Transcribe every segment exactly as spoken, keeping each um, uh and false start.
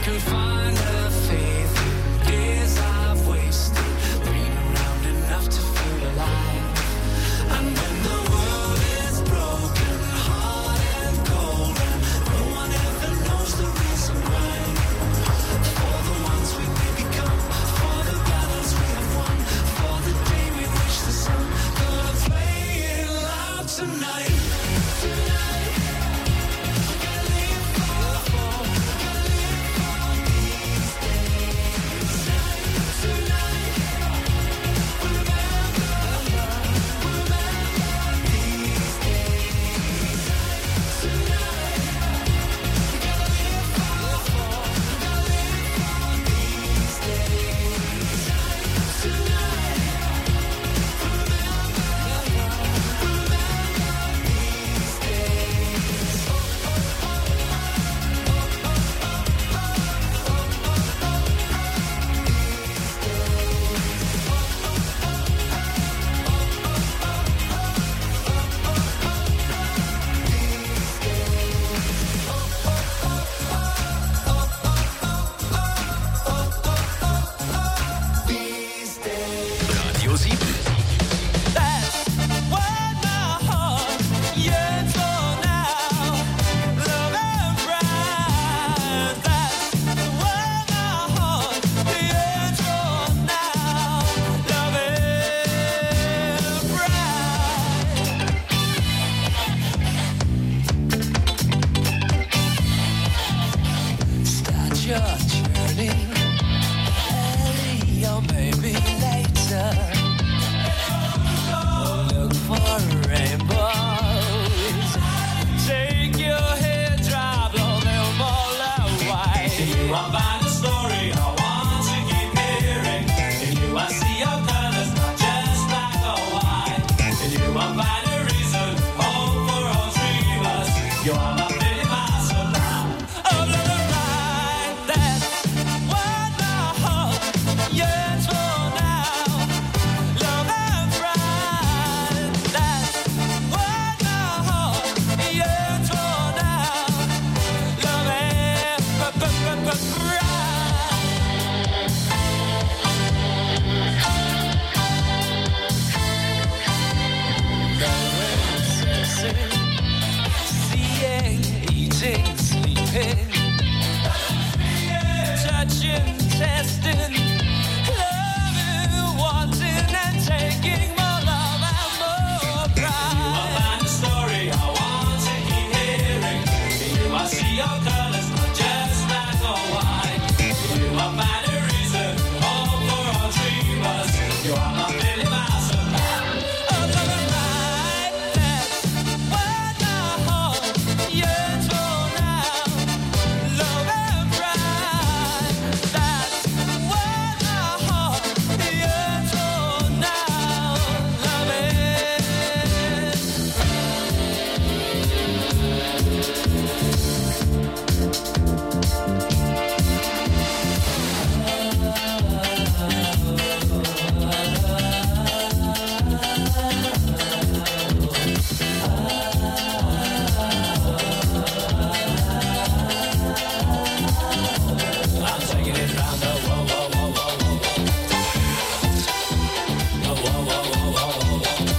can find a faith in days I've wasted, been around enough to feel alive. And when the world is broken, hard and cold, and no one ever knows the reason why, for the ones we may become, for the battles we have won, for the day we reach the sun, gonna play it loud tonight. Tonight, gonna live for, gonna live for these days. Tonight, we'll remember, we'll remember these days. Tonight, gonna live for, gonna live for these days. Tonight, we'll remember, we'll remember these days. These days. Radio sieben. That's what my heart yearns for now. Love and pride. That's what my heart yearns for now. Love and pride. Start your journey early or maybe later. Look for rainbows. Take your head, drive, blow them all away. If you want to find a story, I want to keep hearing. If you want to see your colors, not just black or white. If you want to find a reason, hope for all dreamers. You are my pretty master now. Oh, love and pride, that's what my heart yearns for now. Love and pride, that's what my heart yearns for now. Love and pride. Seeing, eating, sleeping, touching, testing, loving, wanting, and taking more love and more pride. You will find a story I want to keep hearing. You will see your colors, not just black or white. You will find a reason, hope for all dreamers. You are my Billy Mouse of life. Oh, love and pride, that's what my heart yearns for now. Love and pride, that's what my heart yearns for now. Love and I'm taking it round the whoa, whoa, whoa, whoa, whoa, whoa. Whoa, whoa, whoa, whoa, whoa, whoa, whoa.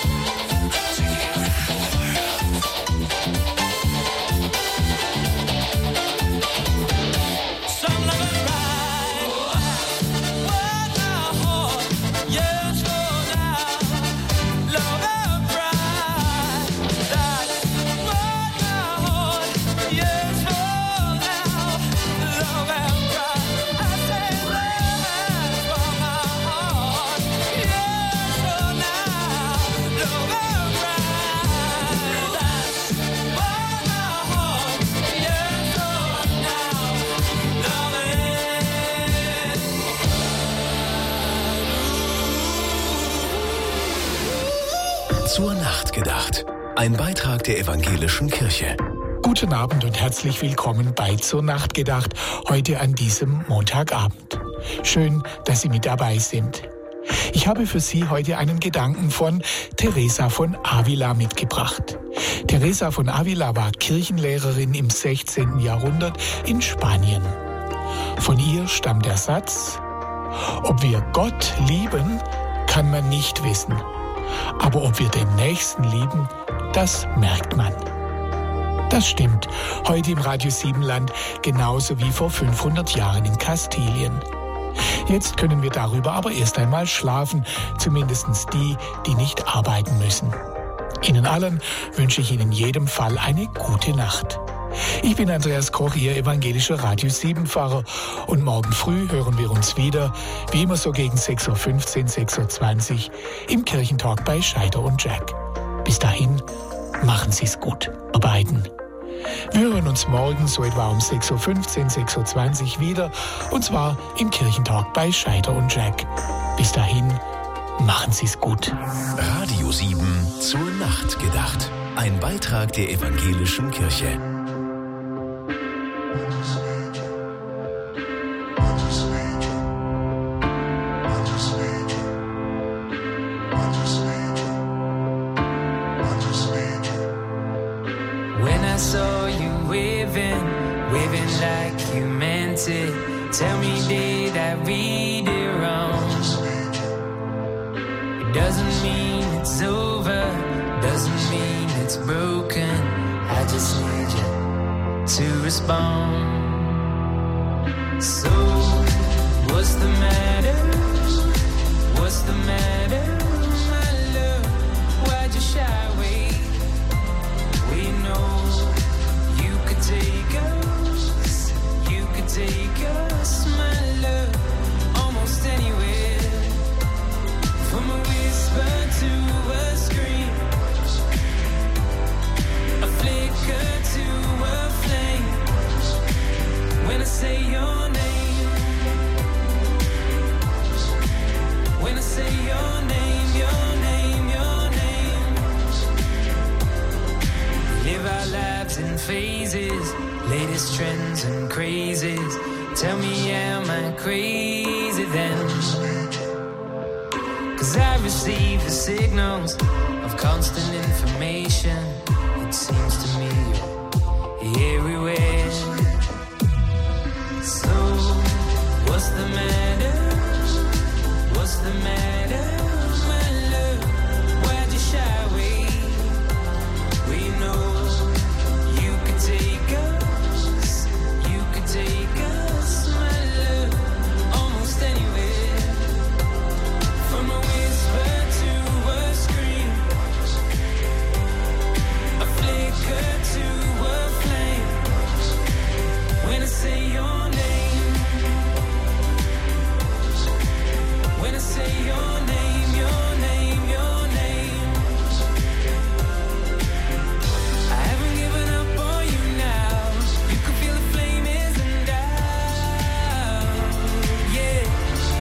Some love and pride, what my heart yearns for now. Love and pride, that's what my heart yearns for now. Love and pride, I say love for my heart yearns for now. Love and pride, that's what my heart yearns for now. Love and Zur Nacht gedacht. Ein Beitrag der Evangelischen Kirche. Guten Abend und herzlich willkommen bei Zur Nacht gedacht, heute an diesem Montagabend. Schön, dass Sie mit dabei sind. Ich habe für Sie heute einen Gedanken von Teresa von Avila mitgebracht. Teresa von Avila war Kirchenlehrerin im sechzehnten Jahrhundert in Spanien. Von ihr stammt der Satz: Ob wir Gott lieben, kann man nicht wissen. Aber ob wir den Nächsten lieben, das merkt man. Das stimmt heute im Radio Siebenland genauso wie vor fünfhundert Jahren in Kastilien. Jetzt können wir darüber aber erst einmal schlafen, zumindest die, die nicht arbeiten müssen. Ihnen allen wünsche ich in jedem Fall eine gute Nacht. Ich bin Andreas Koch, Ihr evangelischer Radio sieben Pfarrer, und morgen früh hören wir uns wieder, wie immer so gegen sechs Uhr fünfzehn, sechs Uhr zwanzig im Kirchentalk bei Scheider und Jack. Bis dahin, machen Sie's gut, ihr beiden. Wir hören uns morgen so etwa um sechs Uhr fünfzehn, sechs Uhr zwanzig wieder, und zwar im Kirchentalk bei Scheider und Jack. Bis dahin, machen Sie's gut. Radio sieben zur Nacht gedacht. Ein Beitrag der evangelischen Kirche. When I saw you waving, waving like you meant it, tell me, did I read it wrong? It doesn't mean it's over, doesn't mean it's broken. I just need you to respond. So, what's the matter? What's the matter? My love, why'd you shy away? We know you could take us, you could take us, my love, almost anywhere. From a whisper to a scream, a flicker to a flame. When I say your name, when I say your name, your name, your name. Live our lives in phases, latest trends and crazes. Tell me, am I crazy then? Cause I receive the signals of constant information. It seems to me you're everywhere. So, what's the matter? What's the matter, my love? Why'd you shy away? We know you could take us, you could take us, my love, almost anywhere. From a whisper to a scream, a flicker to a flame. When I say